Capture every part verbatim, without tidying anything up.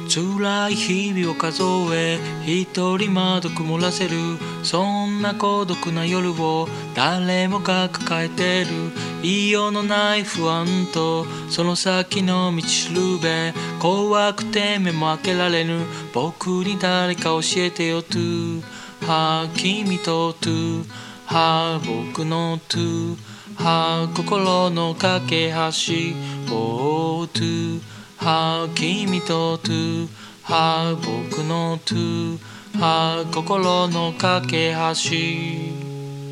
辛い日々を数え一人窓曇らせるそんな孤独な夜を誰もが抱えてる言いようのない不安とその先の道しるべ怖くて目も開けられぬ僕に誰か教えてよ To はあ君と To はあ僕の To はあ心の架け橋 Oh Toはあ君と To はあ僕の To はあ心の架け橋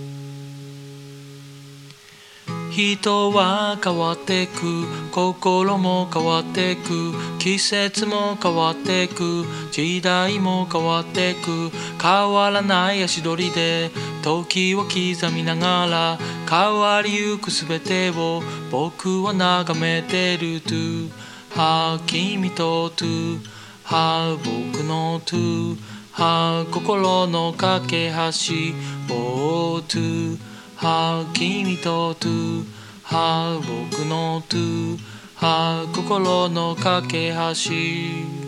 人は変わってく心も変わってく季節も変わってく時代も変わってく変わらない足取りで時を刻みながら変わりゆくすべてを僕は眺めてる To はあ君と To はあ僕の To はあ心の架け橋 Oh To はあ君と To はあ僕の To はあ心の架け橋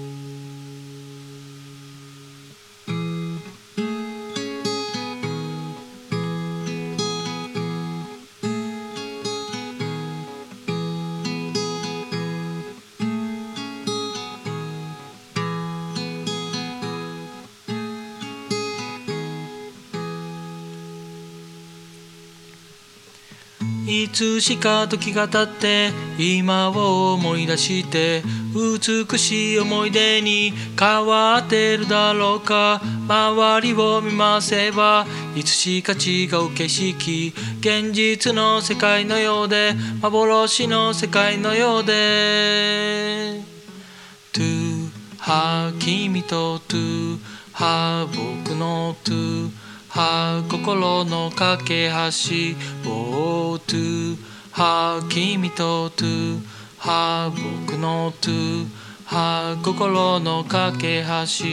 いつしか時が経って今を思い出して美しい思い出に変わってるだろうか周りを見回せばいつしか違う景色現実の世界のようで幻の世界のようで To はあ君と To はあ僕の Toはあ心の架け橋 Oh To はあ君と To はあ僕の To はあ心の架け橋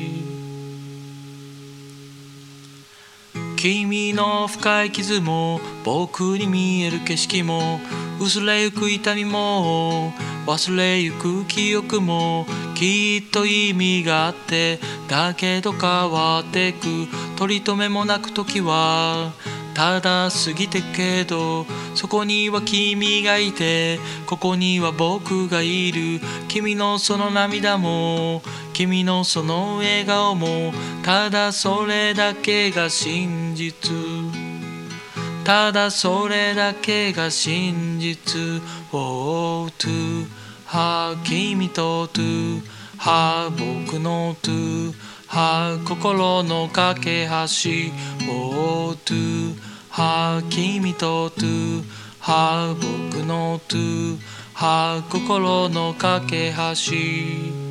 君の深い傷も僕に見える景色も薄れゆく痛みも忘れゆく記憶もきっと意味があってだけど変わってく取り留めもなく時はただ過ぎてけどそこには君がいてここには僕がいる君のその涙も君のその笑顔もただそれだけが真実ただそれだけが真実 Oh To はあ君と To はあ僕の To はあ心の架け橋 Oh To はあ君と To はあ僕の To はあ心の架け橋